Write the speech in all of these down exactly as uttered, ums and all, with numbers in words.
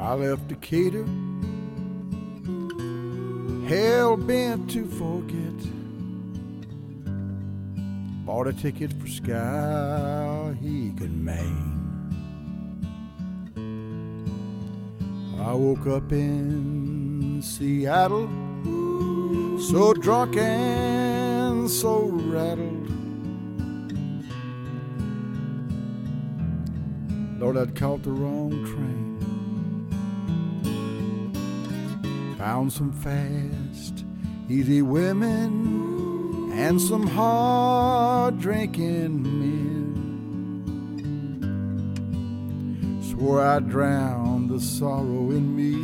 I left Decatur, hell bent to forget. Bought a ticket for Skowhegan, Maine. I woke up in Seattle, so drunk and so rattled. Lord, I'd caught the wrong train. Found some fast, easy women and some hard drinking men. Swore I'd drown the sorrow in me.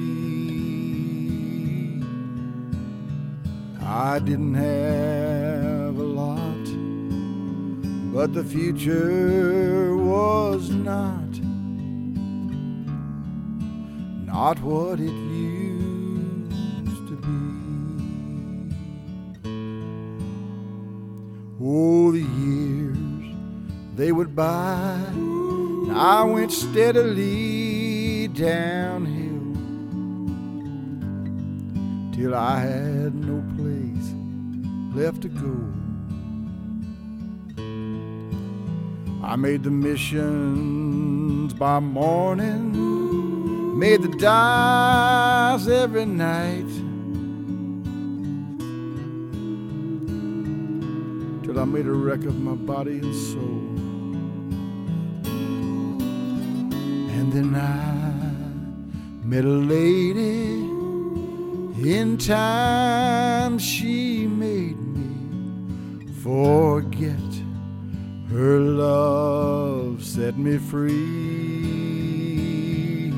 I didn't have a lot, but the future was not, not what it used to be. Oh, the years, they would by, and I went steadily downhill till I had no place left to go. I made the missions by morning, made the dives every night, till I made a wreck of my body and soul. And then I met a lady, in time she made me forget. Her love set me free.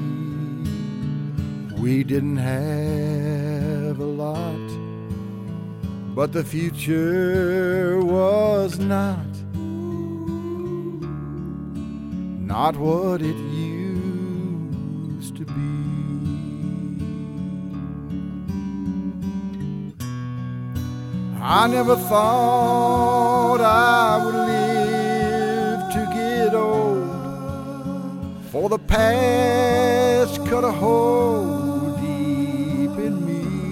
We didn't have a lot, but the future was not, not what it used to be. I never thought I would live to get old, for the past cut a hole deep in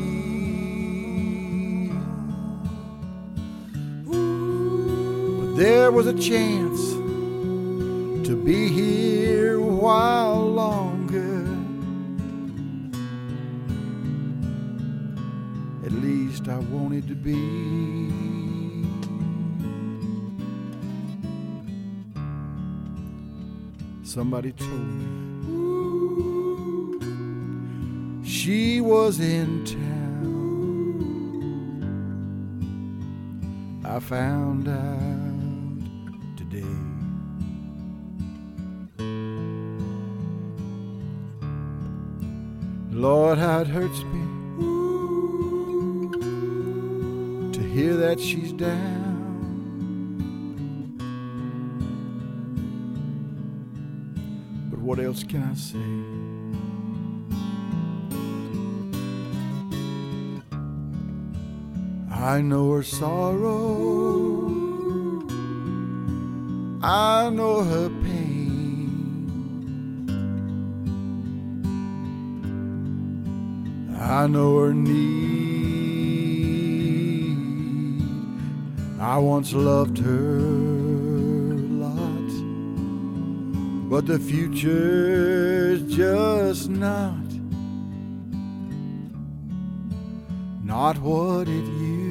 me. But there was a chance to be here a while longer. At least I wanted to be. Somebody told me she was in town. I found out today. Lord, how it hurts me to hear that she's down. But what else can I say? I know her sorrow, I know her pain, I know her need. I once loved her a lot, but the future's just not, not what it used